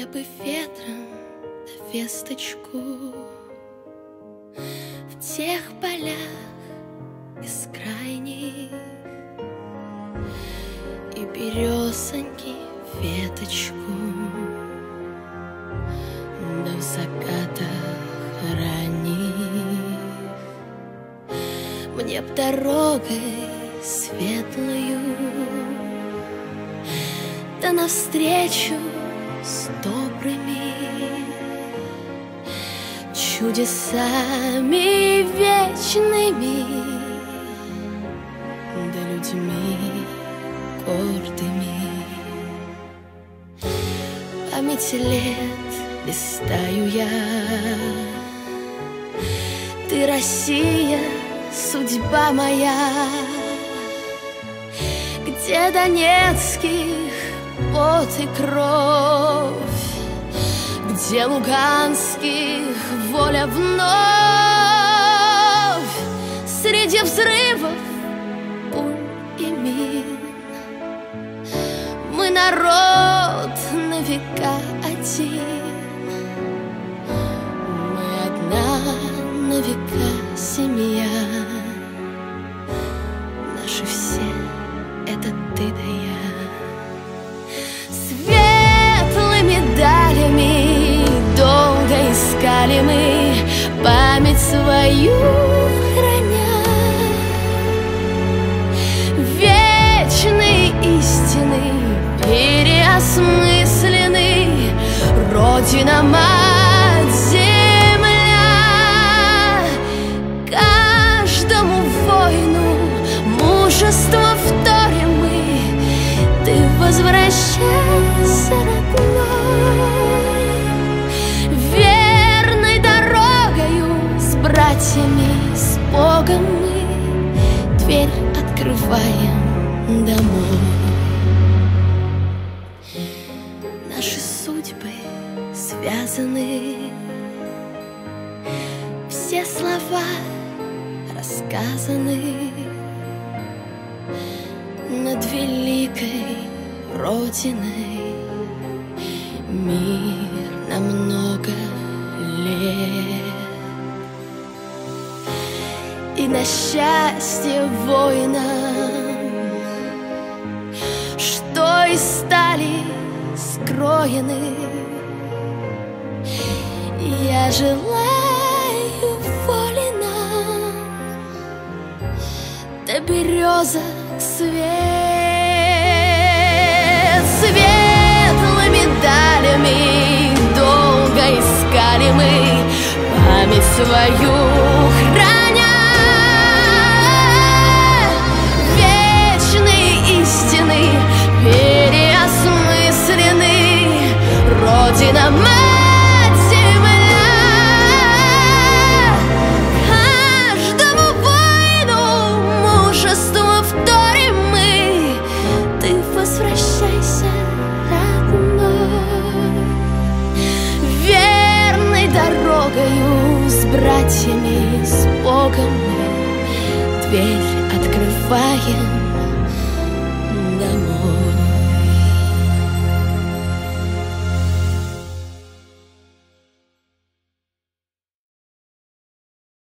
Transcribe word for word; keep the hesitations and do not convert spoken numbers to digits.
бы ветром да весточку в тех полях бескрайних, и березоньки веточку, да в закатах ранних мне б дорогой светлою, да навстречу с добрыми чудесами вечными, да людьми гордыми. Память лет листаю я, ты, Россия, судьба моя, где донецких пот и кровь, где луганских воля вновь, среди взрывов, пуль и мин. Мы народ на века один, мы одна на века семья. Наши все — это ты да я. Светлыми далями долго искали мы, память свою храня. Вечные истины переосмыслены, Родина, мать, земля. Каждому воину мужество вторим мы, ты возвращайся, родной. Верной дорогою с братьями, с Богом мы дверь открываем домой. Наши судьбы связаны, все слова рассказаны над великой Родиной. Мир на много лет, и на счастье воинам, что из стали скроены. Я желаю воли нам, до березок свет. Светлыми далями долго искали мы, память свою храня. Вечные истины переосмыслены, Родина, мать, земля. Каждому воину мужество вторим мы, ты возвращайся, родной. Верной дорогою с братьями, с Богом мы дверь открываем